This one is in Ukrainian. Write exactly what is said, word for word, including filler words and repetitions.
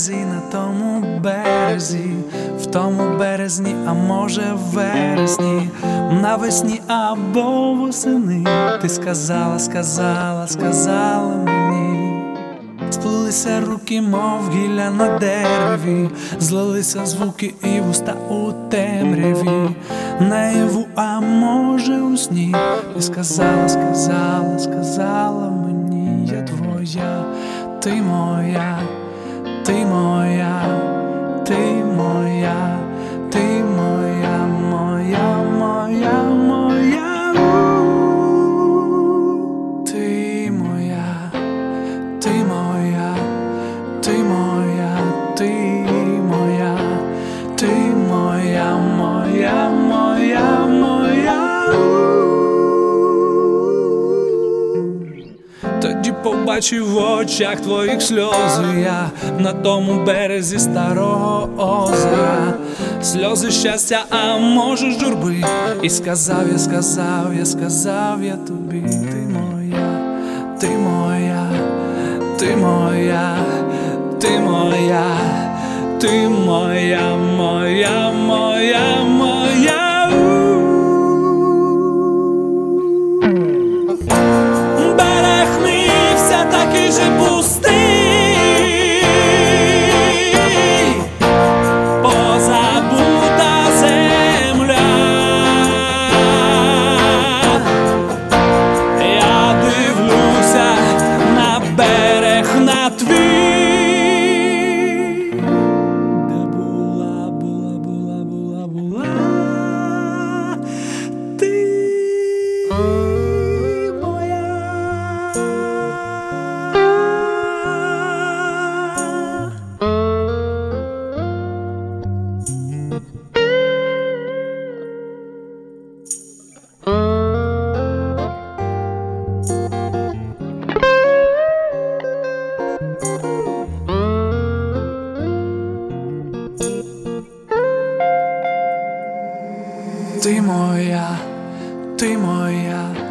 березі, на тому березі, в тому березні, а може в вересні, навесні або восени. Ти сказала, сказала, сказала мені. Сплелися руки, мов гілля на дереві, злилися звуки і вуста у темряві, наяву, а може у сні. Ти сказала, сказала, сказала мені, я твоя, ти моя, ти моя, ти моя, ти моя, моя, моя, моя, ти моя, ти моя, ти моя, ти моя, ти моя, моя, моя, моя. Тоді побачив в очах твоїх сльози я на тому березі старого озера, сльози щастя, а може журби. І сказав я, сказав я, сказав я тобі, ти моя, ти моя, ти моя, ти моя, ти моя, моя, моя, моя. Такий же пустий, позабута земля. Я дивлюся на берег на твій, де була, була, була, була, була ти. Ти моя, ти моя,